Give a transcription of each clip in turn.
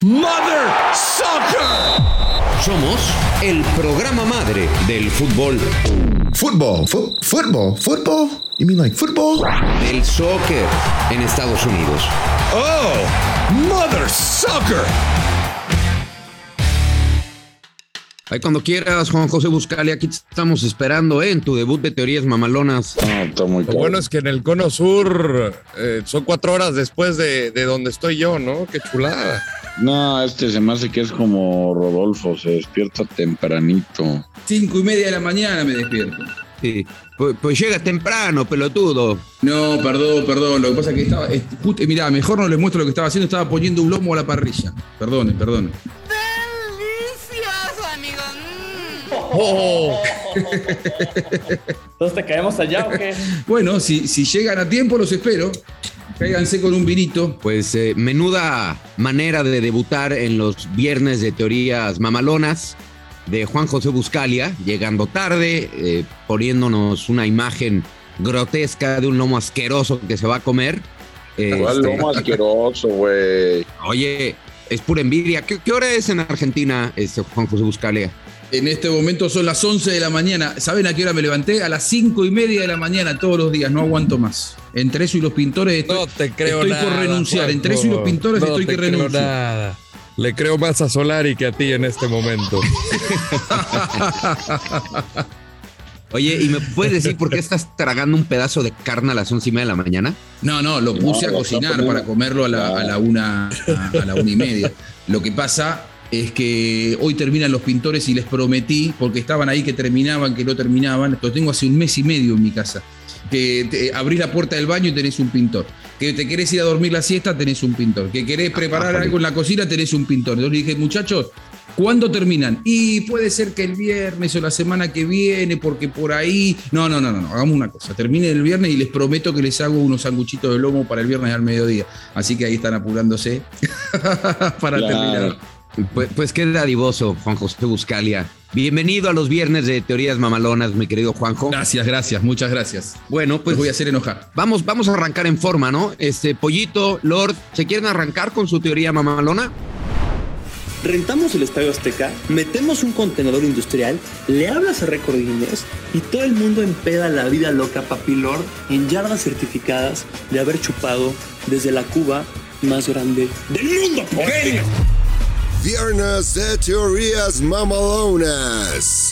Mother Soccer. Somos el programa madre del fútbol. Football? You mean like football? Del soccer en Estados Unidos. Oh, Mother Soccer. Ahí cuando quieras, Juan José Buscalia, aquí te estamos esperando en tu debut de Teorías Mamalonas. Está muy Lo bueno es que en el Cono Sur son 4 horas después de donde estoy yo, ¿no? Qué chulada. No, se me hace que es como Rodolfo, se despierta tempranito. 5:30 de la mañana me despierto. Sí. Pues llega temprano, pelotudo. No, perdón. Lo que pasa es que estaba. Mirá, mejor no les muestro lo que estaba haciendo. Estaba poniendo un lomo a la parrilla. Perdone. ¡Delicioso, amigo! Oh. ¿Entonces te caemos allá o qué? Bueno, si llegan a tiempo, los espero. Cáiganse con un vinito. Pues menuda manera de debutar en los viernes de Teorías Mamalonas de Juan José Buscalia, llegando tarde, poniéndonos una imagen grotesca de un lomo asqueroso que se va a comer. ¿Cuál lomo asqueroso, güey? Oye, es pura envidia. ¿Qué hora es en Argentina, Juan José Buscalia? En este momento son las 11 de la mañana. ¿Saben a qué hora me levanté? A las 5:30 de la mañana todos los días. No aguanto más. Entre eso y los pintores No te creo estoy nada, por renunciar. Juanjo. Entre eso y los pintores No estoy te que creo renuncio. Nada. Le creo más a Solari que a ti en este momento. Oye, ¿y me puedes decir por qué estás tragando un pedazo de carne a las 11:30 de la mañana? No, lo puse a cocinar para comerlo a la 1:30. Lo que pasa es que hoy terminan los pintores y les prometí, porque estaban ahí que terminaban, que no terminaban. Lo tengo hace 1 mes y medio en mi casa. Que abrís la puerta del baño y tenés un pintor. Que te querés ir a dormir la siesta, tenés un pintor. Que querés preparar algo en la cocina, tenés un pintor. Entonces le dije, muchachos, ¿cuándo terminan? Y puede ser que el viernes o la semana que viene, porque por ahí... No, hagamos una cosa. Terminen el viernes y les prometo que les hago unos sanguchitos de lomo para el viernes al mediodía. Así que ahí están apurándose para terminar. Pues qué dadivoso, Juan José Buscalia. Bienvenido a los viernes de Teorías Mamalonas, mi querido Juanjo. Gracias, muchas gracias. Bueno, pues los voy a hacer enojar. Vamos a arrancar en forma, ¿no? Pollito, Lord, ¿se quieren arrancar con su teoría mamalona? Rentamos el Estadio Azteca, metemos un contenedor industrial, le hablas a Récord Guinness y todo el mundo empeda la vida loca, papi Lord, en yardas certificadas de haber chupado desde la Cuba más grande del mundo, porreño. Viernes de Teorías Mamalonas.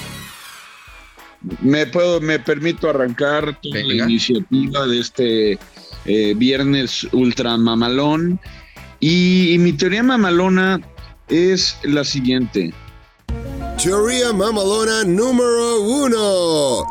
Me permito arrancar toda la iniciativa de este viernes ultra mamalón. Y mi teoría mamalona es la siguiente. Teoría Mamalona número 1.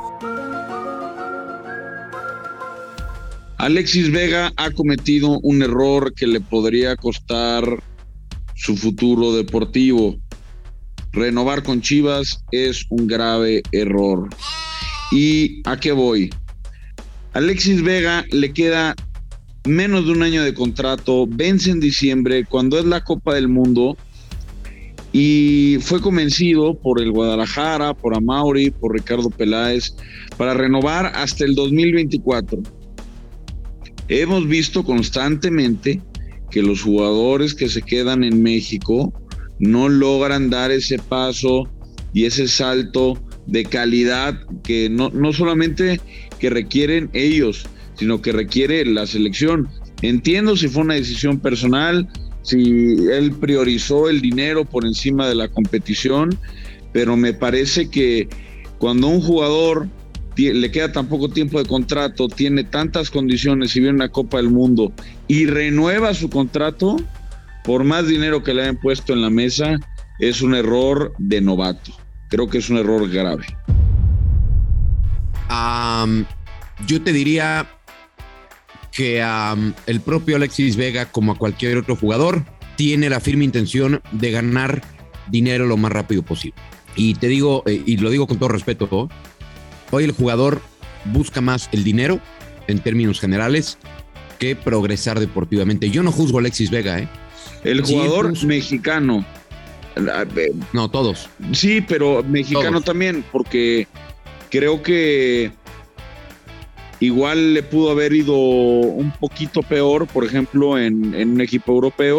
Alexis Vega ha cometido un error que le podría costar su futuro deportivo. Renovar con Chivas es un grave error. ¿Y a qué voy? Alexis Vega le queda menos de un año de contrato, vence en diciembre, cuando es la Copa del Mundo, y fue convencido por el Guadalajara, por Amauri, por Ricardo Peláez, para renovar hasta el 2024. Hemos visto constantemente que los jugadores que se quedan en México no logran dar ese paso y ese salto de calidad que no solamente que requieren ellos, sino que requiere la selección. Entiendo si fue una decisión personal, si él priorizó el dinero por encima de la competición, pero me parece que cuando un jugador le queda tan poco tiempo de contrato, tiene tantas condiciones y viene una Copa del Mundo y renueva su contrato, por más dinero que le hayan puesto en la mesa, es un error de novato. Creo que es un error grave. Yo te diría que el propio Alexis Vega, como a cualquier otro jugador, tiene la firme intención de ganar dinero lo más rápido posible. Y te digo, y lo digo con todo respeto, ¿no? Hoy el jugador busca más el dinero, en términos generales, que progresar deportivamente. Yo no juzgo a Alexis Vega, ¿eh? El jugador mexicano. No, todos. Sí, pero mexicano todos. También, porque creo que igual le pudo haber ido un poquito peor, por ejemplo, en un equipo europeo,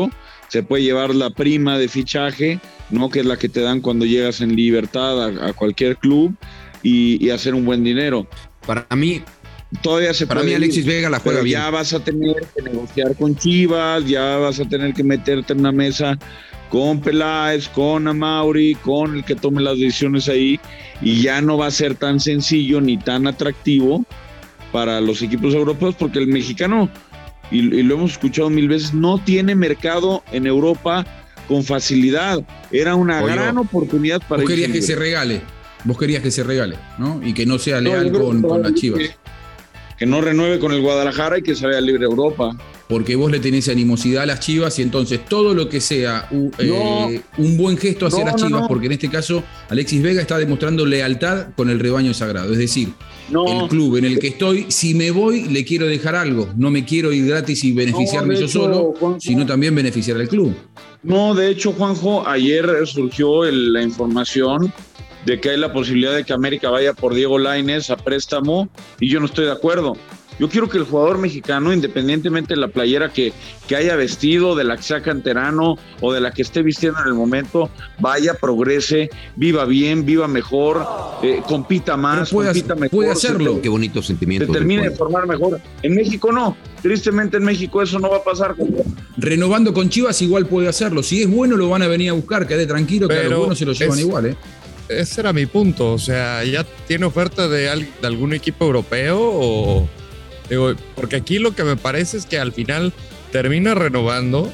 se puede llevar la prima de fichaje, ¿no? Que es la que te dan cuando llegas en libertad a cualquier club y hacer un buen dinero. Para mí, todavía se para puede mí Alexis Vega la juega pero bien. Ya vas a tener que negociar con Chivas, ya vas a tener que meterte en una mesa con Peláez, con Amauri, con el que tome las decisiones ahí, y ya no va a ser tan sencillo ni tan atractivo para los equipos europeos, porque el mexicano, y lo hemos escuchado mil veces, no tiene mercado en Europa con facilidad. Era una gran oportunidad para Vos querías que se regale. Vos querías que se regale, ¿no? Y que no sea leal con las Chivas. Que no renueve con el Guadalajara y que se vaya libre a Europa. Porque vos le tenés animosidad a las Chivas y entonces todo lo que sea un buen gesto hacia las Chivas, porque en este caso Alexis Vega está demostrando lealtad con el rebaño sagrado. Es decir, el club en el que estoy, si me voy, le quiero dejar algo. No me quiero ir gratis y beneficiarme yo solo, Juanjo, sino también beneficiar al club. No, de hecho, Juanjo, ayer surgió la información de que hay la posibilidad de que América vaya por Diego Lainez a préstamo, y yo no estoy de acuerdo. Yo quiero que el jugador mexicano, independientemente de la playera que haya vestido, de la que sea canterano o de la que esté vistiendo en el momento, vaya, progrese, viva bien, viva mejor, compita más, compita mejor. Puede hacerlo. Qué bonito sentimiento. Se termine de formar mejor. En México no. Tristemente en México eso no va a pasar. Renovando con Chivas igual puede hacerlo. Si es bueno lo van a venir a buscar, quede tranquilo, que a los buenos se lo llevan igual, Ese era mi punto. O sea, ¿ya tiene oferta de algún equipo europeo? O digo, porque aquí lo que me parece es que al final termina renovando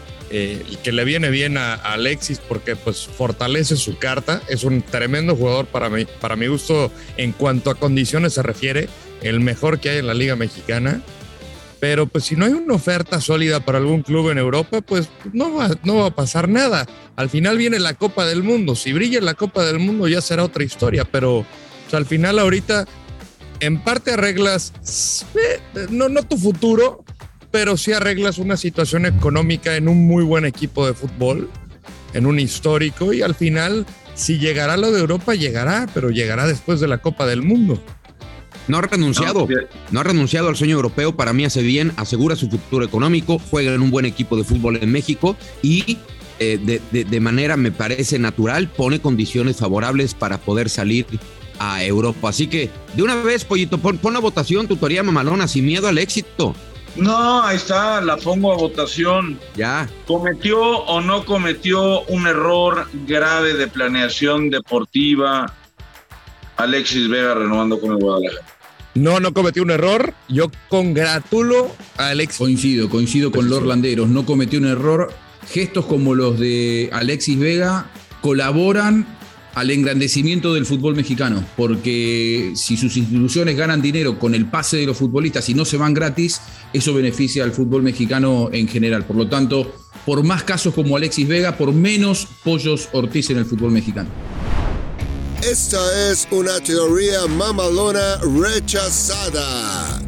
y que le viene bien a Alexis porque pues fortalece su carta. Es un tremendo jugador para mi gusto en cuanto a condiciones se refiere, el mejor que hay en la Liga Mexicana. Pero pues si no hay una oferta sólida para algún club en Europa, pues no va a pasar nada. Al final viene la Copa del Mundo. Si brilla la Copa del Mundo ya será otra historia, pero pues, al final ahorita en parte arreglas, no tu futuro, pero sí arreglas una situación económica en un muy buen equipo de fútbol, en un histórico, y al final si llegará lo de Europa, llegará, pero llegará después de la Copa del Mundo. No ha renunciado al sueño europeo. Para mí hace bien, asegura su futuro económico, juega en un buen equipo de fútbol en México y de manera, me parece natural, pone condiciones favorables para poder salir a Europa. Así que, de una vez, Pollito, pon la votación, tutoría mamalona, sin miedo al éxito. No, ahí está, la pongo a votación. Ya. ¿Cometió o no cometió un error grave de planeación deportiva Alexis Vega renovando con el Guadalajara? No cometió un error. Yo congratulo a Alexis. Coincido con Lord Landeros. No cometió un error. Gestos como los de Alexis Vega colaboran al engrandecimiento del fútbol mexicano, porque si sus instituciones ganan dinero con el pase de los futbolistas y no se van gratis, eso beneficia al fútbol mexicano en general. Por lo tanto, por más casos como Alexis Vega, por menos Pollos Ortiz en el fútbol mexicano. Esta es una teoría mamalona rechazada.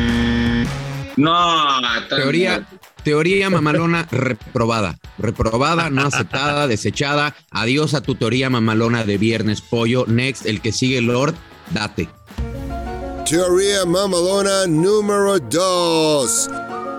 No, Teoría mamalona reprobada, no aceptada, desechada. Adiós a tu teoría mamalona de viernes, Pollo. Next, el que sigue, Lord, date. Teoría mamalona número 2.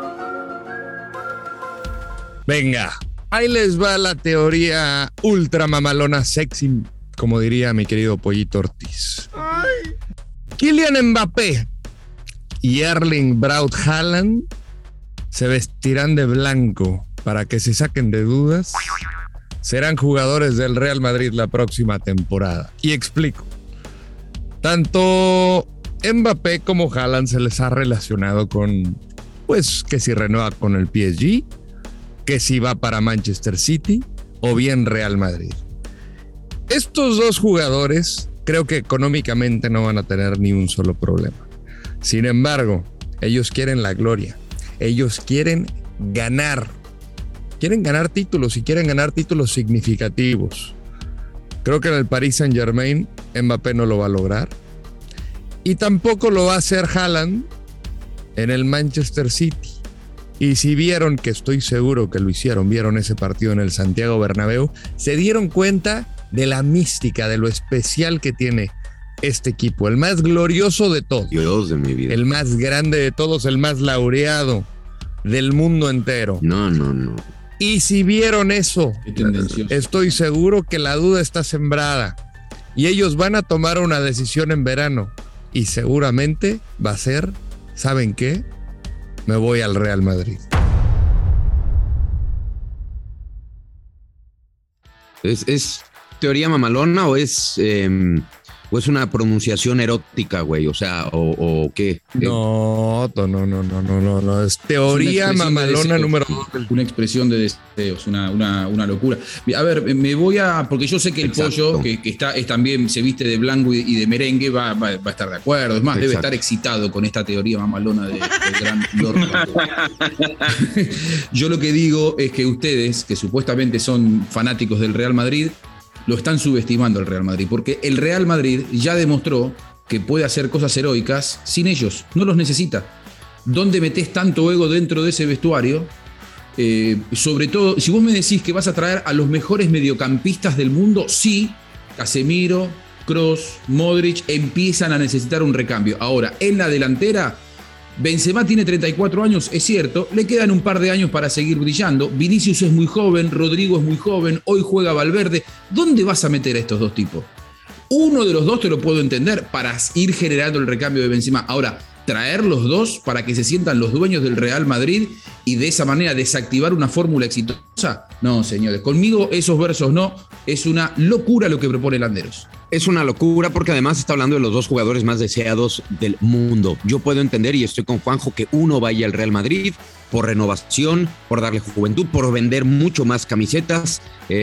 Venga, ahí les va la teoría ultra mamalona sexy, como diría mi querido Pollito Ortiz. Ay. Kylian Mbappé y Erling Braut Haaland se vestirán de blanco para que se saquen de dudas. Serán jugadores del Real Madrid la próxima temporada. Y explico. Tanto Mbappé como Haaland se les ha relacionado con, pues, que si renueva con el PSG, que si va para Manchester City o bien Real Madrid. Estos dos jugadores creo que económicamente no van a tener ni un solo problema. Sin embargo, ellos quieren la gloria. Ellos quieren ganar. Quieren ganar títulos y quieren ganar títulos significativos. Creo que en el Paris Saint-Germain Mbappé no lo va a lograr. Y tampoco lo va a hacer Haaland en el Manchester City. Y si vieron, que estoy seguro que lo hicieron, vieron ese partido en el Santiago Bernabéu, se dieron cuenta de la mística, de lo especial que tiene este equipo, el más glorioso de todos. Dios de mi vida. El más grande de todos, el más laureado del mundo entero. No. Y si vieron eso, Qué tendencioso. estoy seguro que la duda está sembrada. Y ellos van a tomar una decisión en verano. Y seguramente va a ser, ¿saben qué? Me voy al Real Madrid. ¿Es teoría mamalona o es una pronunciación erótica, güey? O sea, ¿o qué? No. Es teoría mamalona número 2. Una expresión de deseos, una locura. A ver, me voy porque yo sé que el Exacto. pollo, que es también se viste de blanco y de merengue, va a estar de acuerdo. Es más, debe Exacto. estar excitado con esta teoría mamalona del gran Lord. Yo lo que digo es que ustedes, que supuestamente son fanáticos del Real Madrid, lo están subestimando al Real Madrid, porque el Real Madrid ya demostró que puede hacer cosas heroicas sin ellos, no los necesita. ¿Dónde metés tanto ego dentro de ese vestuario? Sobre todo, si vos me decís que vas a traer a los mejores mediocampistas del mundo, sí, Casemiro, Kroos, Modric empiezan a necesitar un recambio. Ahora, en la delantera, Benzema tiene 34 años, es cierto, le quedan un par de años para seguir brillando. Vinicius es muy joven, Rodrigo es muy joven, hoy juega Valverde. ¿Dónde vas a meter a estos dos tipos? Uno de los dos te lo puedo entender para ir generando el recambio de Benzema. Ahora, traer los dos para que se sientan los dueños del Real Madrid y de esa manera desactivar una fórmula exitosa. No, señores, conmigo esos versos no. Es una locura lo que propone Landeros. Es una locura porque además está hablando de los dos jugadores más deseados del mundo. Yo puedo entender, y estoy con Juanjo, que uno vaya al Real Madrid por renovación, por darle juventud, por vender mucho más camisetas,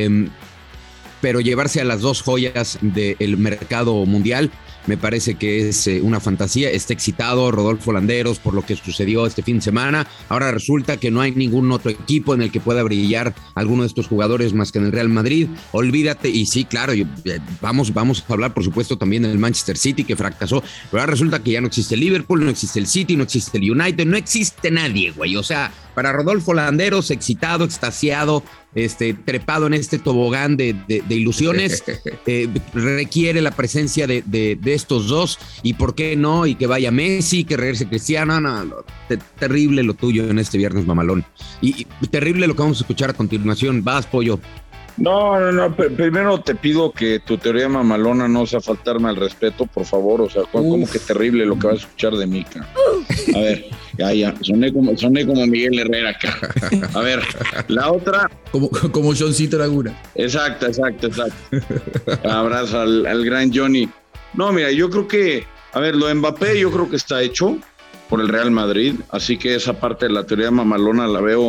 pero llevarse a las dos joyas del mercado mundial me parece que es una fantasía. Está excitado Rodolfo Landeros por lo que sucedió este fin de semana. Ahora resulta que no hay ningún otro equipo en el que pueda brillar alguno de estos jugadores más que en el Real Madrid. Olvídate, y sí, claro, vamos a hablar por supuesto también del Manchester City, que fracasó, pero ahora resulta que ya no existe el Liverpool, no existe el City, no existe el United, no existe nadie, güey. O sea, para Rodolfo Landeros, excitado, extasiado, trepado en este tobogán de ilusiones, requiere la presencia de estos dos, y por qué no, y que vaya Messi, que regrese Cristiano. No, terrible lo tuyo en este viernes mamalón, y terrible lo que vamos a escuchar a continuación. Vas, pollo. No, primero te pido que tu teoría mamalona no sea faltarme al respeto, por favor. O sea, como que terrible lo que vas a escuchar de mí, cara. A ver, ya, soné como Miguel Herrera acá. A ver, la otra. Como Johncito Laguna. Exacto. Abrazo al gran Johnny. No, mira, yo creo que, a ver, lo de Mbappé yo creo que está hecho por el Real Madrid, así que esa parte de la teoría mamalona la veo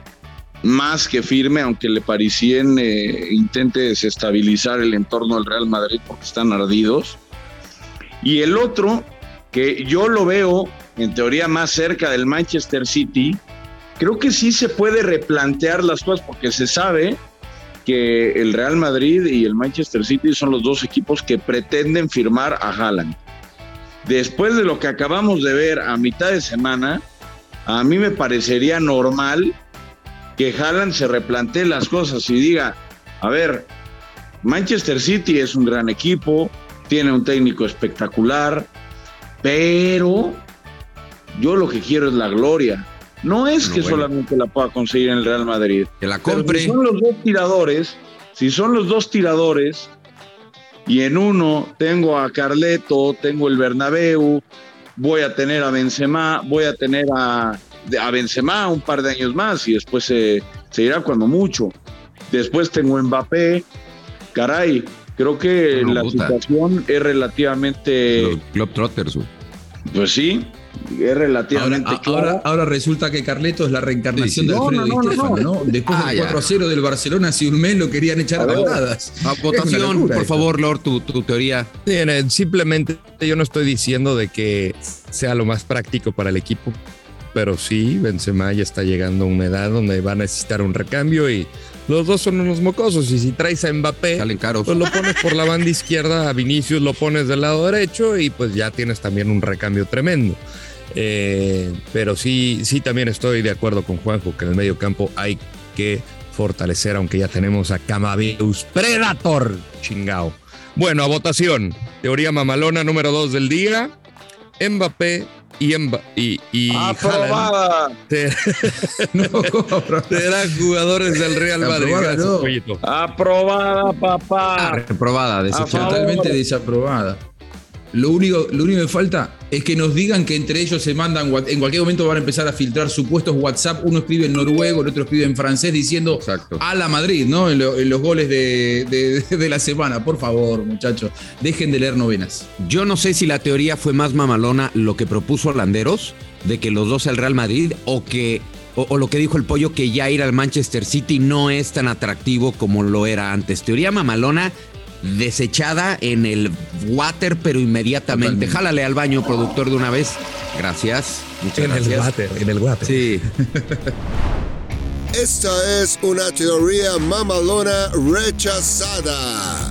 más que firme, aunque Le Parisien intente desestabilizar el entorno del Real Madrid porque están ardidos. Y el otro, que yo lo veo en teoría más cerca del Manchester City, creo que sí se puede replantear las cosas, porque se sabe que el Real Madrid y el Manchester City son los dos equipos que pretenden firmar a Haaland. Después de lo que acabamos de ver a mitad de semana, a mí me parecería normal que Haaland se replantee las cosas y diga, a ver, Manchester City es un gran equipo, tiene un técnico espectacular, pero yo lo que quiero es la gloria. No es que solamente la pueda conseguir en el Real Madrid. Que la compre. Si son los dos tiradores, y en uno tengo a Carleto, tengo el Bernabéu, voy a tener a Benzema, voy a tener a Benzema un par de años más y después se irá cuando mucho. Después tengo Mbappé. Caray, creo que situación es relativamente... Los Globetrotters, güey. Pues sí, es relativamente ahora resulta que Carleto es la reencarnación de Alfredo Di Stéfano, ¿no? Después del 4-0 del Barcelona, hace un mes lo querían echar a patadas. A votación, por favor, Lord, tu teoría. Simplemente yo no estoy diciendo de que sea lo más práctico para el equipo, pero sí, Benzema ya está llegando a una edad donde va a necesitar un recambio y los dos son unos mocosos, y si traes a Mbappé, salen caros. Pues lo pones por la banda izquierda, a Vinicius lo pones del lado derecho y pues ya tienes también un recambio tremendo. Pero sí también estoy de acuerdo con Juanjo que en el medio campo hay que fortalecer, aunque ya tenemos a Camavinga Predator, chingao. Bueno, a votación, teoría mamalona número 2 del día: Mbappé y Aprobada. Serán jugadores del Real Madrid. Aprobada, no. Pollito. Aprobada, papá. Reprobada, desechada. Totalmente desaprobada. Lo único que falta es que nos digan que entre ellos se mandan, en cualquier momento van a empezar a filtrar supuestos WhatsApp, uno escribe en noruego, el otro escribe en francés diciendo Exacto. a la Madrid, ¿no? En los goles de la semana. Por favor, muchachos, dejen de leer novenas. Yo no sé si la teoría fue más mamalona lo que propuso Landeros, de que los dos al Real Madrid, o lo que dijo el Pollo, que ya ir al Manchester City no es tan atractivo como lo era antes. Teoría mamalona desechada en el water, pero inmediatamente. Totalmente. Jálale al baño, productor, de una vez. Gracias. Muchas gracias. En el water. Sí. Esta es una teoría mamalona rechazada.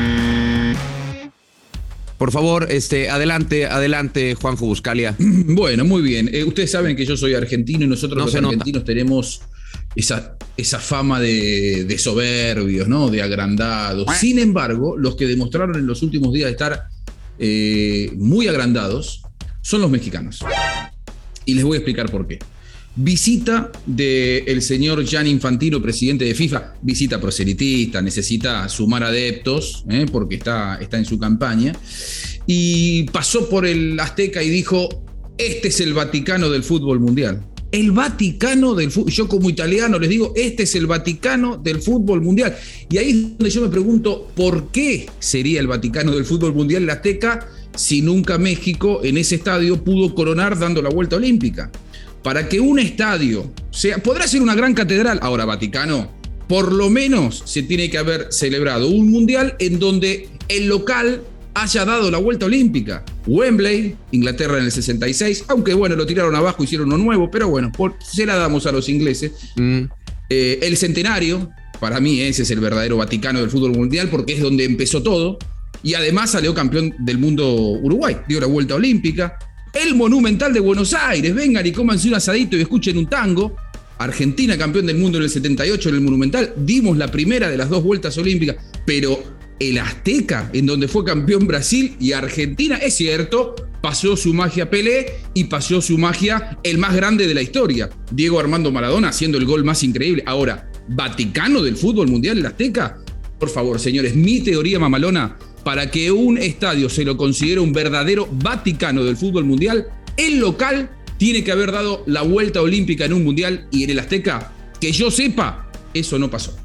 Por favor, adelante, Juanjo Buscalia. Bueno, muy bien. Ustedes saben que yo soy argentino y nosotros No los se nota. argentinos tenemos esa fama de soberbios, ¿no? De agrandados. Sin embargo, los que demostraron en los últimos días estar muy agrandados son los mexicanos. Y les voy a explicar por qué. Visita del señor Gianni Infantino, presidente de FIFA, visita proselitista, necesita sumar adeptos, porque está en su campaña, y pasó por el Azteca y dijo: este es el Vaticano del fútbol mundial. El Vaticano del fútbol. Yo como italiano les digo, este es el Vaticano del fútbol mundial. Y ahí es donde yo me pregunto, ¿por qué sería el Vaticano del fútbol mundial el Azteca si nunca México en ese estadio pudo coronar dando la vuelta olímpica? Para que un estadio podrá ser una gran catedral. Ahora, Vaticano, por lo menos se tiene que haber celebrado un mundial en donde el local haya dado la vuelta olímpica. Wembley, Inglaterra en el 66, aunque bueno, lo tiraron abajo, hicieron uno nuevo, pero bueno, se la damos a los ingleses. El centenario, para mí ese es el verdadero Vaticano del fútbol mundial, porque es donde empezó todo, y además salió campeón del mundo Uruguay, dio la vuelta olímpica. El Monumental de Buenos Aires, vengan y cómanse un asadito y escuchen un tango. Argentina campeón del mundo en el 78 en el Monumental, dimos la primera de las dos vueltas olímpicas, pero el Azteca, en donde fue campeón Brasil y Argentina, es cierto, pasó su magia Pelé y pasó su magia el más grande de la historia, Diego Armando Maradona, haciendo el gol más increíble. Ahora, Vaticano del fútbol mundial, el Azteca. Por favor, señores, mi teoría mamalona: para que un estadio se lo considere un verdadero Vaticano del fútbol mundial, el local tiene que haber dado la vuelta olímpica en un mundial, y en el Azteca, que yo sepa, eso no pasó.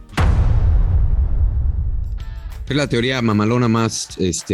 Es la teoría mamalona más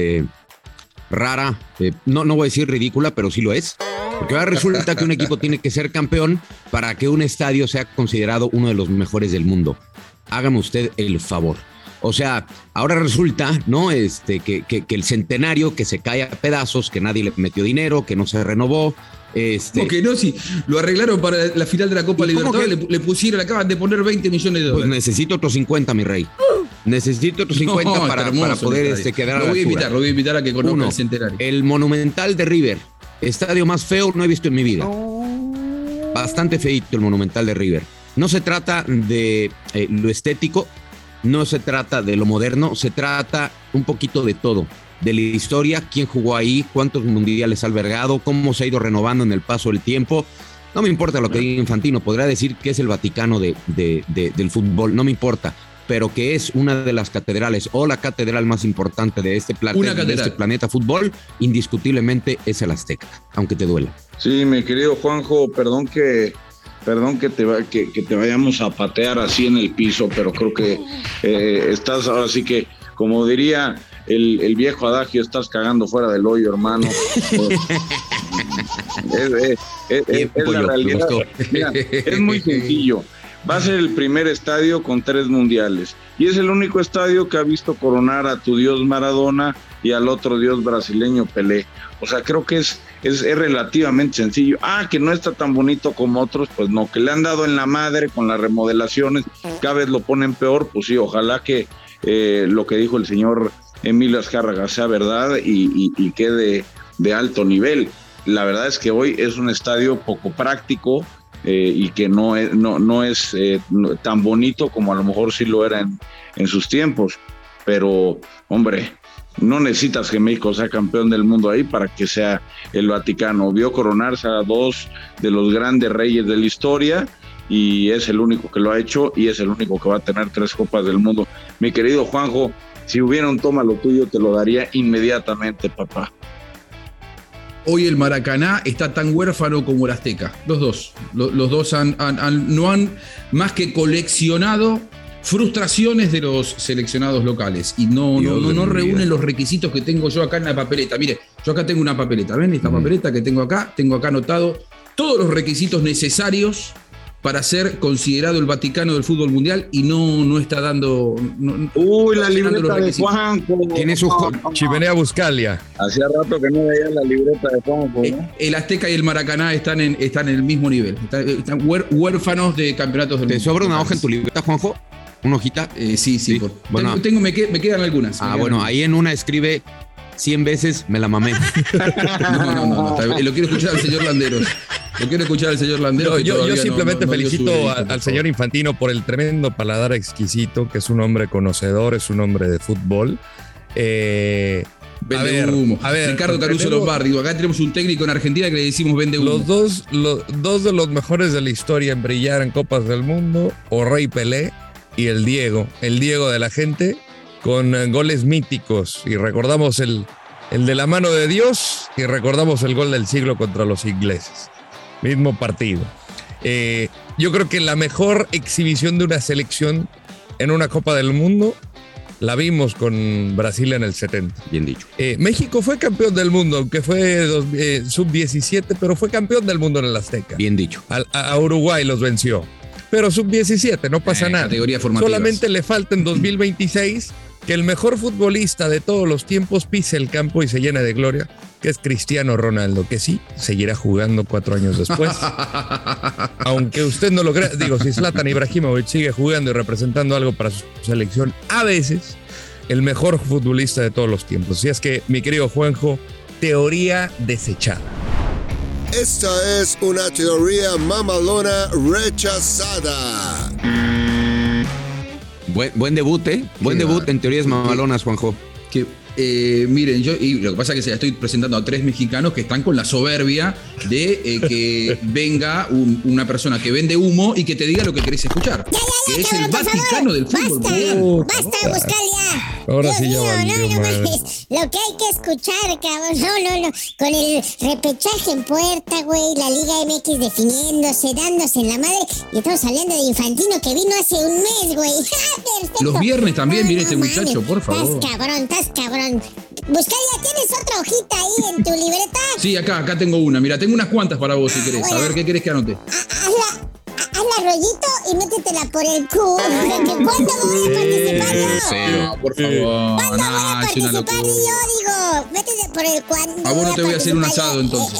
rara. No voy a decir ridícula, pero sí lo es. Porque ahora resulta que un equipo tiene que ser campeón para que un estadio sea considerado uno de los mejores del mundo. Hágame usted el favor. O sea, ahora resulta, ¿no? Que el centenario que se cae a pedazos, que nadie le metió dinero, que no se renovó. Porque no, si lo arreglaron para la final de la Copa Libertadores, le pusieron, acaban de poner 20 millones de dólares. Pues necesito otros 50, mi rey. Necesito otros 50 para poder quedar a la altura. Lo voy a invitar a que conozca el centenario. El Monumental de River, estadio más feo no he visto en mi vida. Bastante feíto el Monumental de River. No se trata de lo estético, no se trata de lo moderno, se trata un poquito de todo. De la historia, quién jugó ahí, cuántos mundiales ha albergado, cómo se ha ido renovando en el paso del tiempo. No me importa lo que diga Infantino, podrá decir que es el Vaticano del fútbol, no me importa, pero que es una de las catedrales o la catedral más importante de este planeta fútbol, indiscutiblemente es el Azteca, aunque te duela. Sí, mi querido Juanjo, perdón que te vayamos a patear así en el piso, pero creo que estás ahora sí que, como diría el viejo adagio, estás cagando fuera del hoyo, hermano. Es la realidad. Mira, es muy sencillo. Va a ser el primer estadio con 3 mundiales y es el único estadio que ha visto coronar a tu dios Maradona y al otro dios brasileño Pelé. O sea, creo que es relativamente sencillo. Que no está tan bonito como otros, pues no, que le han dado en la madre con las remodelaciones, cada vez lo ponen peor. Pues sí, ojalá que lo que dijo el señor Emilio Azcárraga sea verdad y quede de alto nivel. La verdad es que hoy es un estadio poco práctico y que no es tan bonito como a lo mejor sí lo era en sus tiempos. Pero, hombre, No necesitas que México sea campeón del mundo ahí para que sea el Vaticano. Vio coronarse a dos de los grandes reyes de la historia y es el único que lo ha hecho y es el único que va a tener 3 Copas del Mundo. Mi querido Juanjo, si hubiera un toma lo tuyo, te lo daría inmediatamente, papá. Hoy el Maracaná está tan huérfano como el Azteca. Los dos. Los dos no han más que coleccionado frustraciones de los seleccionados locales y no reúnen los requisitos que tengo yo acá en la papeleta. Mire, yo acá tengo una papeleta, ¿ven? Esta papeleta que tengo acá anotado todos los requisitos necesarios para ser considerado el Vaticano del fútbol mundial y no está dando... La libreta de Juanjo. Tiene su chimenea Buscalia. Hacía rato que no veía la libreta de Juanjo, ¿no? El Azteca y el Maracaná están en el mismo nivel. Están huérfanos de campeonatos del mundo. ¿Te sobra una hoja en tu libreta, Juanjo? ¿Una hojita? Sí. Bueno, me quedan algunas. Ahí en una escribe 100 veces me la mamé. No. Lo quiero escuchar al señor Landeros. Yo simplemente felicito al señor Infantino por el tremendo paladar exquisito, que es un hombre conocedor, es un hombre de fútbol. Vende humo. Ricardo Caruso Lombardi. Acá tenemos un técnico en Argentina que le decimos vende humo. Los dos de los mejores de la historia en brillar en Copas del Mundo, o Rey Pelé y el Diego de la gente, con goles míticos. Y recordamos el de la mano de Dios y recordamos el gol del siglo contra los ingleses. Mismo partido. Yo creo que la mejor exhibición de una selección en una Copa del Mundo la vimos con Brasil en el 70. Bien dicho. México fue campeón del mundo, aunque fue sub-17, pero fue campeón del mundo en el Azteca. Bien dicho. A Uruguay los venció. Pero sub-17, no pasa nada. Categoría formativa. Solamente le falta en 2026 que el mejor futbolista de todos los tiempos pise el campo y se llene de gloria, que es Cristiano Ronaldo, que sí, seguirá jugando 4 años después. Aunque usted no lo crea, si Zlatan Ibrahimovic sigue jugando y representando algo para su selección, a veces, el mejor futbolista de todos los tiempos. Así es que, mi querido Juanjo, teoría desechada. Esta es una teoría mamalona rechazada. Buen debut, ¿eh? Buen debut en teorías mamalonas, Juanjo. Miren, lo que pasa es que estoy presentando a 3 mexicanos que están con la soberbia de que venga una persona que vende humo y que te diga lo que querés escuchar. Que es el Vaticano del fútbol mundial. Basta, Buscalia. Ahora sí ya no mames. Lo que hay que escuchar, cabrón. No. Con el repechaje en puerta, güey. La Liga MX definiéndose, dándose en la madre. Y estamos hablando de Infantino que vino hace un mes, güey. Los viernes también viene este muchacho, por favor. Estás cabrón. Buscalia, ¿tienes otra hojita ahí en tu libreta? Sí, acá tengo una. Mira, tengo unas cuantas para vos si querés. A ver, ¿qué querés que anote? Hazla rollito y métetela por el culo. ¿Cuándo voy a participar yo? No, por favor. ¿Cuándo voy a participar yo? Métete por el cuándo. A vos no te voy a hacer un asado entonces.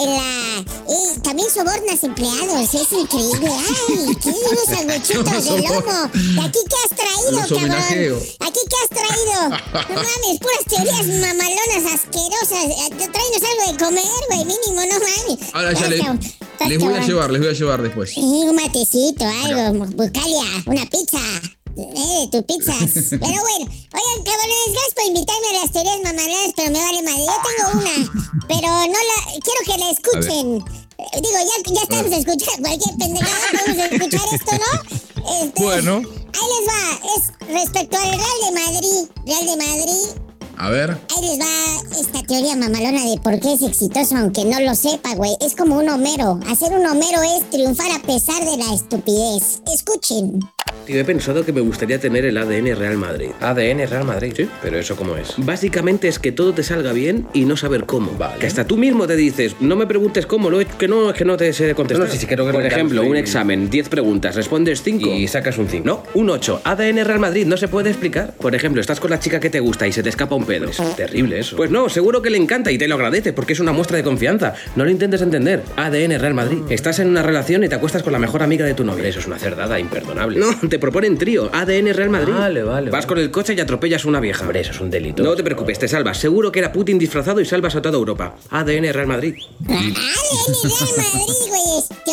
También sobornas empleados, es increíble. Ay, ¿qué? Unos sanguchitos de lomo. ¿De aquí qué has traído, cabrón? ¿Aquí qué has traído? No mames, puras teorías mamalonas asquerosas. Tráenos algo de comer, güey, mínimo, no mames. Ahora ya les voy a llevar después. Un matecito, algo, Buscalia, una pizza. Tus pizzas. Pero bueno, oigan, cabrones, gracias por invitarme a las teorías mamalonas, pero me vale madre. Yo tengo una, pero quiero que la escuchen. Ya estamos escuchando cualquier pendejada, podemos escuchar esto, ¿no? Bueno. Ahí les va, es respecto al Real de Madrid. A ver. Ahí les va esta teoría mamalona de por qué es exitoso, aunque no lo sepa, güey. Es como un Homero. Hacer un Homero es triunfar a pesar de la estupidez. Escuchen. Tío, he pensado que me gustaría tener el ADN Real Madrid. ADN Real Madrid. Sí. ¿Pero eso cómo es? Básicamente es que todo te salga bien y no saber cómo. Vale. Que hasta tú mismo te dices, no me preguntes cómo, es que no te sé contestar. No, sí, creo que por ejemplo, un examen, 10 preguntas, respondes 5 y sacas un 5. No, un 8. ADN Real Madrid, no se puede explicar. Por ejemplo, estás con la chica que te gusta y se te escapa un pedo. Es terrible eso. Pues no, seguro que le encanta y te lo agradece porque es una muestra de confianza. No lo intentes entender. ADN Real Madrid. Estás en una relación y te acuestas con la mejor amiga de tu novia. Eso es una cerdada imperdonable. No, te proponen trío. ADN Real Madrid. Vale. Vas con el coche y atropellas a una vieja. Hombre, eso es un delito. No te preocupes, te salvas. Seguro que era Putin disfrazado y salvas a toda Europa. ADN Real Madrid. ADN Real Madrid, güey. Teoría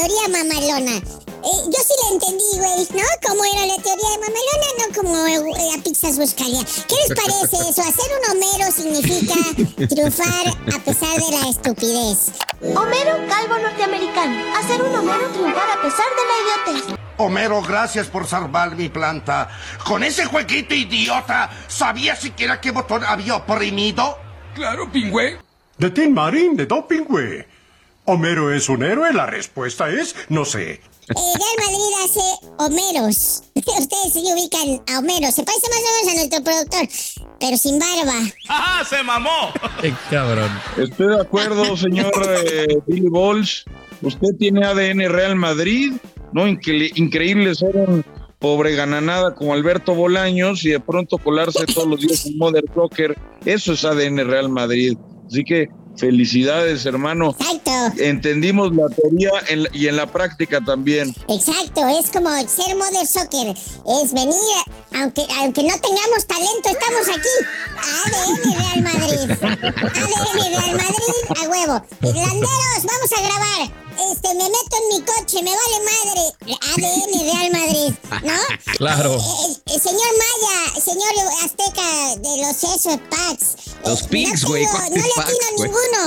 teoría mamalona. Yo sí la entendí, güey, ¿no? Como era la teoría de mamalona, no como la pizza Buscalia. ¿Qué les parece eso? Hacer un Homero significa triunfar a pesar de la estupidez. Homero calvo norteamericano. Hacer un Homero triunfar a pesar de la idiotez. Homero, gracias por salvar mi planta. Con ese jueguito idiota, ¿sabías siquiera qué botón había oprimido? Claro, pingüe. De Tin Marín, de Don Pingüe. ¿Homero es un héroe? La respuesta es no sé. Real Madrid hace Homeros. Ustedes sí ubican a Homero. Se parece más o menos a nuestro productor, pero sin barba. ¡Ajá! ¡Se mamó! Qué cabrón. Estoy de acuerdo, señor Billy Balls. Usted tiene ADN Real Madrid, ¿no? Increíble ser un pobre gananada como Alberto Bolaños y de pronto colarse todos los días en Mother Soccer. Eso es ADN Real Madrid. Así que felicidades, hermano. Exacto. Entendimos la teoría y en la práctica también. Exacto, es como ser Mother Soccer. Es venir, aunque no tengamos talento, estamos aquí. ADN Real Madrid. ADN Real Madrid, a huevo. Irlanderos, vamos a grabar. Me meto en mi coche, me vale madre. ADN Real Madrid, ¿no? Claro. Señor Maya, señor Azteca de los esos packs. Los pigs, güey. No le atino ninguno.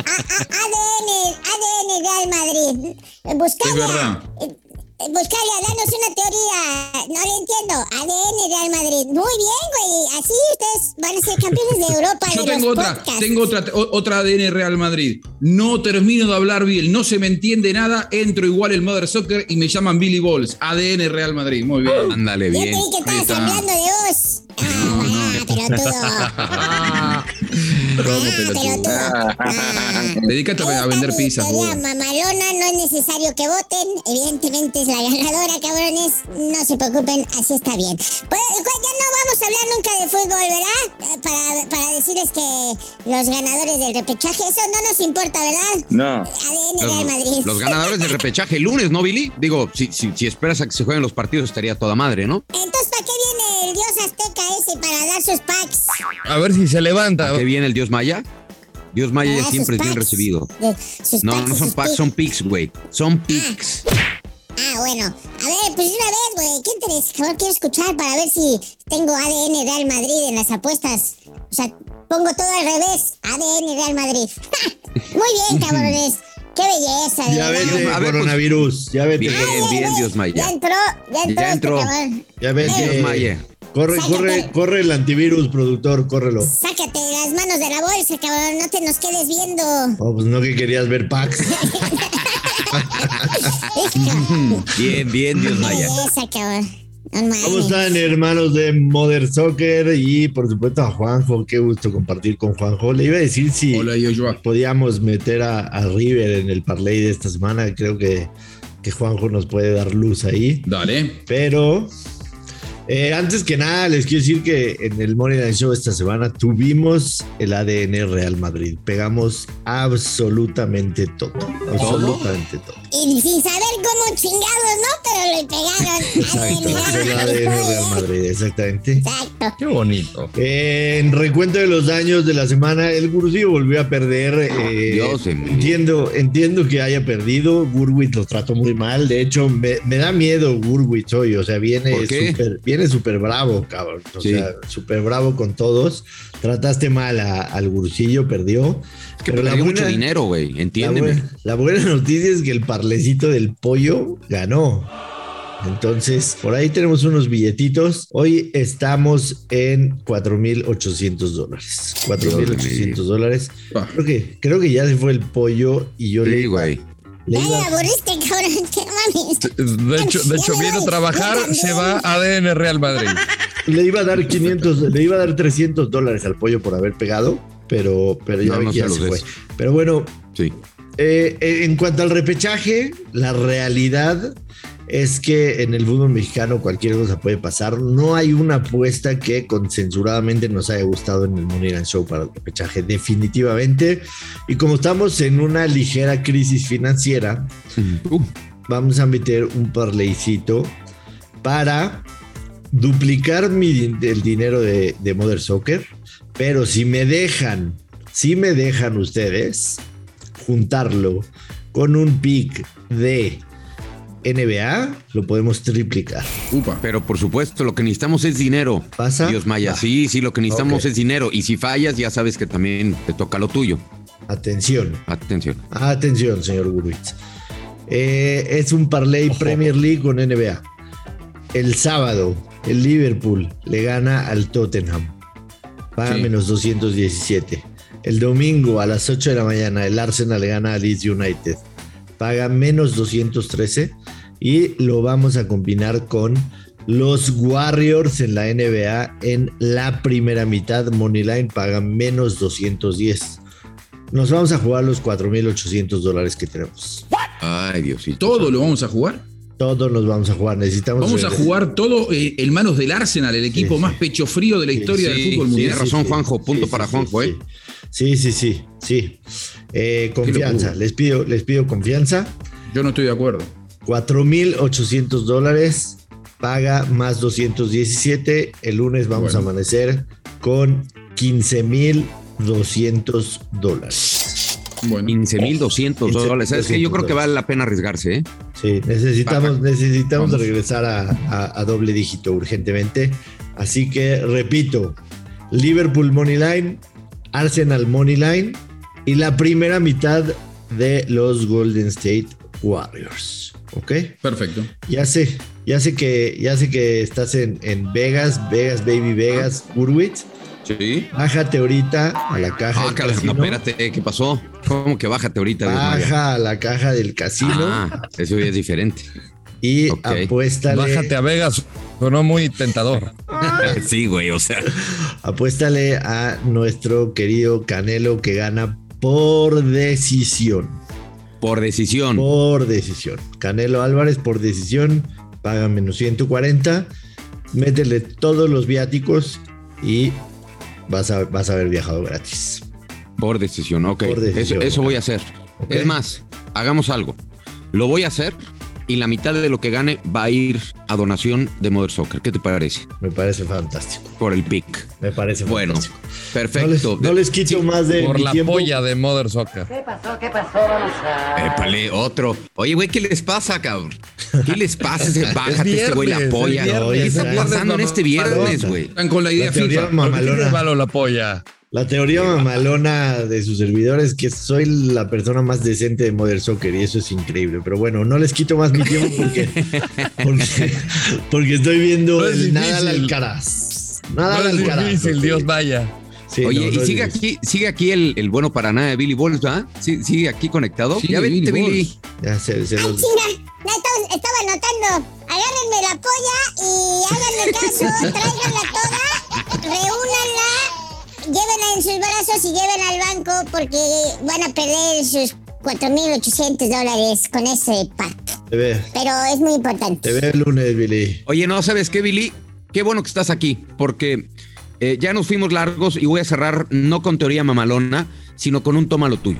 ADN Real Madrid. Buscalia, danos una teoría. No le entiendo. ADN Real Madrid. Muy bien, güey. Así ustedes van a ser campeones de Europa. Yo de tengo otra ADN Real Madrid. No termino de hablar bien, no se me entiende nada, entro igual el Mother Soccer y me llaman Billy Balls. ADN Real Madrid, muy bien. Ándale, Yo bien. creí que estabas hablando de vos. Pelotudo. Dedícate a vender pizzas. Teoría mamalona, no es necesario que voten. Evidentemente es la ganadora, cabrones. No se preocupen, así está bien. Pues ya no vamos a hablar nunca de fútbol, ¿verdad? Para decirles que los ganadores del repechaje, eso no nos importa, ¿verdad? No. ADN Real Madrid. Los ganadores del repechaje el lunes, ¿no, Billy? Digo, si esperas a que se jueguen los partidos estaría toda madre, ¿no? Entonces, ¿para qué viene el dios azteca ese para dar sus packs? A ver si se levanta. ¿Qué viene el dios Maya? Dios Maya ya siempre es bien recibido. No son packs, son pics, güey. Son pics. Bueno. A ver, pues una vez, güey. ¿Qué interés? Quiero escuchar para ver si tengo ADN Real Madrid en las apuestas. O sea, pongo todo al revés. ADN Real Madrid. Muy bien, cabrones. Qué belleza. Ya vete, a ver, coronavirus. Ya vete. Bien, Dios Maya. Ya entró. Ya vete. Dios Maya. Corre el antivirus, productor, córrelo. Sácate las manos de la bolsa, cabrón. No te nos quedes viendo. Oh, pues no que querías ver packs. Bien, Dios Maya. Esa, cabrón. ¿Cómo están, hermanos de Mother Soccer? Y por supuesto a Juanjo, qué gusto compartir con Juanjo. Le iba a decir si podíamos meter a River en el parlay de esta semana. Creo que Juanjo nos puede dar luz ahí. Dale. Pero antes que nada, les quiero decir que en el Money Line Show esta semana tuvimos el ADN Real Madrid. Pegamos absolutamente todo. Absolutamente todo. Y sin saber cómo chingados, ¿no? Pero le pegaron. Exacto, el ADN Real Madrid, exactamente. Exacto. Qué bonito. En recuento de los daños de la semana, el Gurusillo volvió a perder. Entiendo que haya perdido. Gurwitz lo trató muy mal. De hecho, me da miedo Gurwitz hoy. O sea, viene súper bravo, cabrón. O sea, súper bravo con todos. Trataste mal al Gurusillo, perdió. Que perdió mucho dinero, güey. Entiéndeme. La buena noticia es que el parlecito del pollo ganó. Entonces, por ahí tenemos unos billetitos. Hoy estamos en $4,800. $4,800. Creo que ya se fue el pollo y yo le güey. Ya me aburriste, cabrón. ¿Qué mames? De hecho viene a trabajar, se va a ADN Real Madrid. Le iba a dar $300 al pollo por haber pegado, pero ya se fue. Pero bueno, sí. En cuanto al repechaje, la realidad es que en el fútbol mexicano cualquier cosa puede pasar. No hay una apuesta que consensuadamente nos haya gustado en el Money Line Show para el repechaje, definitivamente. Y como estamos en una ligera crisis financiera, vamos a meter un parlaycito para duplicar el dinero de Mother Soccer. Pero si me dejan ustedes juntarlo con un pick de NBA, lo podemos triplicar. Upa. Pero por supuesto, lo que necesitamos es dinero. ¿Pasa? Dios Maya, Va. sí, lo que necesitamos Ok. es dinero. Y si fallas, ya sabes que también te toca lo tuyo. Atención. Atención, señor Gurwitz. Es un parlay Premier League con NBA. El sábado, el Liverpool le gana al Tottenham. Paga menos 217. El domingo a las 8 de la mañana, el Arsenal le gana al Leeds United. Paga menos 213. Y lo vamos a combinar con los Warriors en la NBA en la primera mitad. Moneyline paga menos 210. Nos vamos a jugar los $4,800 que tenemos. Ay, Diosito. ¿Todo lo vamos a jugar? Todos los vamos a jugar. Necesitamos. Vamos a jugar todo en manos del Arsenal, el equipo más pecho frío de la historia del fútbol mundial. Tienes razón, Juanjo. Punto para Juanjo, ¿eh? Sí. Confianza. Les pido confianza. Yo no estoy de acuerdo. $4,800. Paga más 217. El lunes vamos a amanecer con $15,200. Bueno. $15,200. ¿Sabes qué? Yo creo que vale la pena arriesgarse, ¿eh? Sí, necesitamos regresar a doble dígito urgentemente. Así que, repito, Liverpool Moneyline, Arsenal Moneyline y la primera mitad de los Golden State Warriors. ¿Ok? Perfecto. Ya sé que estás en Vegas, baby, Vegas, Gurwitz. Sí. Bájate ahorita a la caja del casino. No, espérate, ¿qué pasó? ¿Cómo que bájate ahorita? Baja a la caja del casino. Eso ya es diferente. Y apuéstale. Bájate a Vegas, sonó muy tentador. Sí, güey, o sea. Apuéstale a nuestro querido Canelo que gana por decisión. Por decisión. Canelo Álvarez por decisión. Paga menos 140. Métele todos los viáticos y vas a haber viajado gratis. Por decisión, ok. Por decisión, eso voy a hacer. Okay. Es más, hagamos algo. Lo voy a hacer y la mitad de lo que gane va a ir a donación de Mother Soccer. ¿Qué te parece? Me parece fantástico. Por el pick. Me parece fantástico. Perfecto. No les quito más de por mi la tiempo. polla de Mother Soccer. ¿Qué pasó? Vamos a... Épale, otro. Oye, güey, ¿qué les pasa, cabrón? ¿Qué les pasa? Bájate, este güey, la polla. ¿Qué está pasando en este viernes, güey? Están con la idea teoría FIFA. mamalona. La polla. La teoría mamalona de sus servidores es que soy la persona más decente de Mother Soccer y eso es increíble. Pero bueno, no les quito más mi tiempo porque estoy viendo No es el difícil. Nadal Alcaraz. Nadal No es Alcaraz. difícil, Dios vaya. Sí, Oye, no y es sigue difícil. aquí el bueno para nada de Billy Balls, ¿verdad? Sigue aquí conectado. Sí, ya vente, Billy Billy. Balls. Ya se los... China, estaba anotando. Agárrenme la polla y háganme caso, tráiganla toda, reúnanla, llévenla en sus brazos y lleven al banco porque van a perder sus $4,800 con ese pack. Te veo. Pero es muy importante. Te veo el lunes, Billy. Oye, no, ¿sabes qué, Billy? Qué bueno que estás aquí, porque ya nos fuimos largos y voy a cerrar no con teoría mamalona, sino con un toma lo tuyo.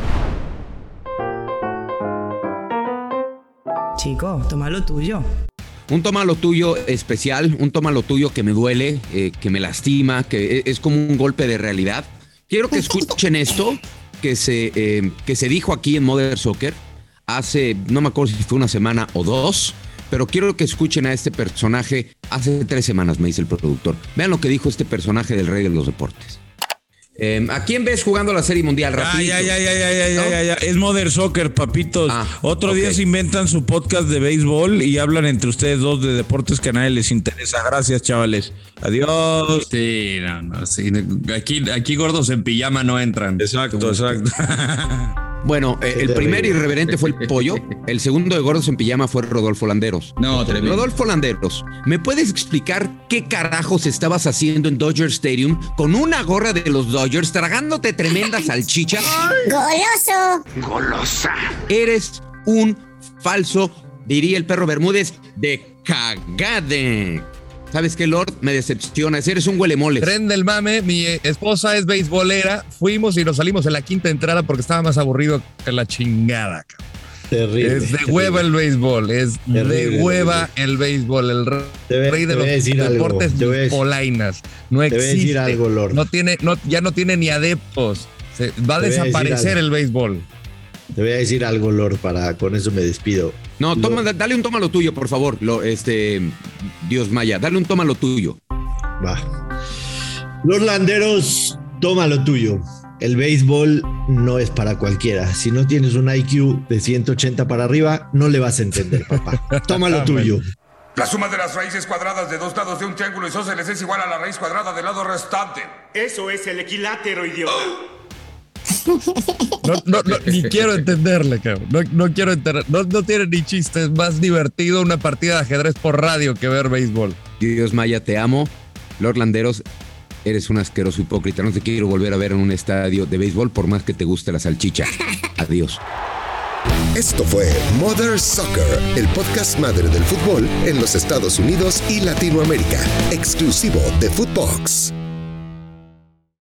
Chico, toma lo tuyo. Un toma lo tuyo especial, un toma lo tuyo que me duele, que me lastima, que es como un golpe de realidad. Quiero que escuchen esto que se dijo aquí en Mother Soccer hace, no me acuerdo si fue una semana o dos, pero quiero que escuchen a este personaje hace 3 semanas, me dice el productor. Vean lo que dijo este personaje del rey de los deportes. ¿A quién ves jugando la Serie Mundial? Rapidito. Ya. Es Mother Soccer, papitos. Otro día ok. se inventan su podcast de béisbol y hablan entre ustedes dos de deportes que a nadie les interesa. Gracias, chavales. Adiós. Sí, no. Sí. Aquí gordos en pijama no entran. Exacto. Bueno, el primer irreverente fue el Pollo. El segundo de gordos en pijama fue Rodolfo Landeros. No, tremendo. Rodolfo Landeros, ¿me puedes explicar qué carajos estabas haciendo en Dodger Stadium con una gorra de los Dodgers tragándote tremenda salchicha? ¡Goloso! Golosa. Eres un falso, diría el perro Bermúdez, de cagade. ¿Sabes qué, Lord? Me decepcionas. Eres un huelemoles. Tren del mame, mi esposa es beisbolera. Fuimos y nos salimos en la quinta entrada porque estaba más aburrido que la chingada, cabrón. Terrible. Es de hueva el béisbol, de hueva el béisbol, el rey de los deportes polainas. No existe. Te voy a decir algo, Lord. Ya no tiene ni adeptos. Va a desaparecer el béisbol. Te voy a decir algo, Lord, con eso me despido. No, dale un toma lo tuyo, por favor. Dios Maya, dale un toma lo tuyo. Va. Los landeros, toma lo tuyo. El béisbol no es para cualquiera. Si no tienes un IQ de 180 para arriba, no le vas a entender, papá. Toma lo tuyo. La suma de las raíces cuadradas de dos lados de un triángulo isósceles es igual a la raíz cuadrada del lado restante. Eso es el equilátero, idiota. No, ni quiero entenderle, cabrón. No quiero entender. No tiene ni chiste. Es más divertido una partida de ajedrez por radio que ver béisbol. Dios Maya, te amo. Lord Landeros, eres un asqueroso hipócrita. No te quiero volver a ver en un estadio de béisbol por más que te guste la salchicha. Adiós. Esto fue Mother Soccer, el podcast madre del fútbol en los Estados Unidos y Latinoamérica, exclusivo de Footbox.